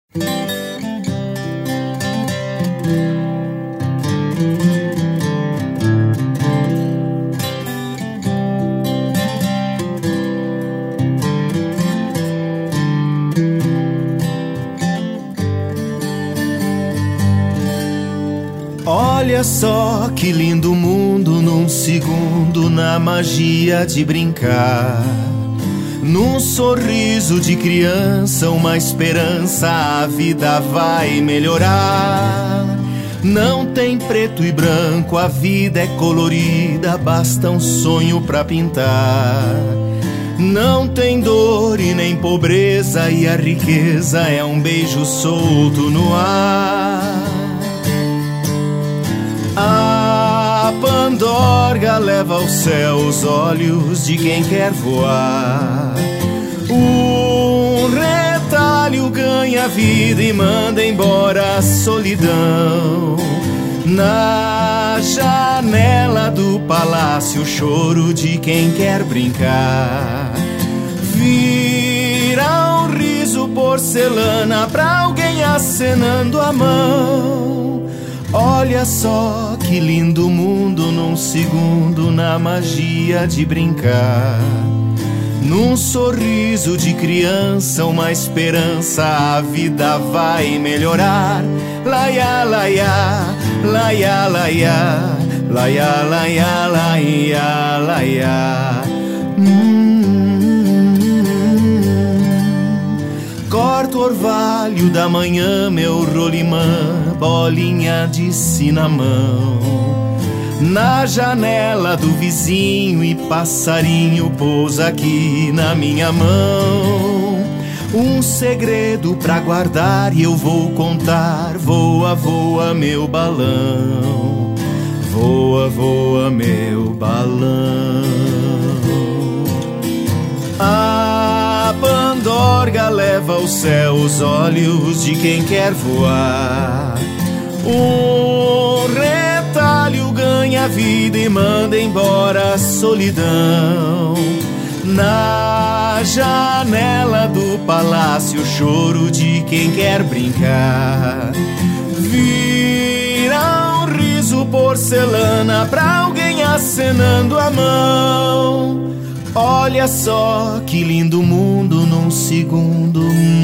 Olha só que lindo mundo num segundo, na magia de brincar. Num sorriso de criança, uma esperança, a vida vai melhorar. Não tem preto e branco, a vida é colorida, basta um sonho pra pintar. Não tem dor e nem pobreza, e a riqueza é um beijo solto no ar. A pandorga leva ao céu os olhos de quem quer voar. Um retalho ganha vida e manda embora a solidão. Na janela do palácio, o choro de quem quer brincar. Vira um riso porcelana pra alguém acenando a mão. Olha só que lindo mundo num segundo, na magia de brincar. Num sorriso de criança, uma esperança, a vida vai melhorar. Laia, laia, laia, laia, laia, laia, laia, laia. Corta o orvalho da manhã, meu rolimã, bolinha de cinamão. Na janela do vizinho e passarinho pousa aqui na minha mão. Um segredo pra guardar e eu vou contar. Voa, voa meu balão. Voa, voa meu balão. A pandorga leva ao céu os olhos de quem quer voar. Um retalho ganha vida e manda embora a solidão. Na janela do palácio, o choro de quem quer brincar. Vira um riso porcelana pra alguém acenando a mão. Olha só que lindo mundo num segundo.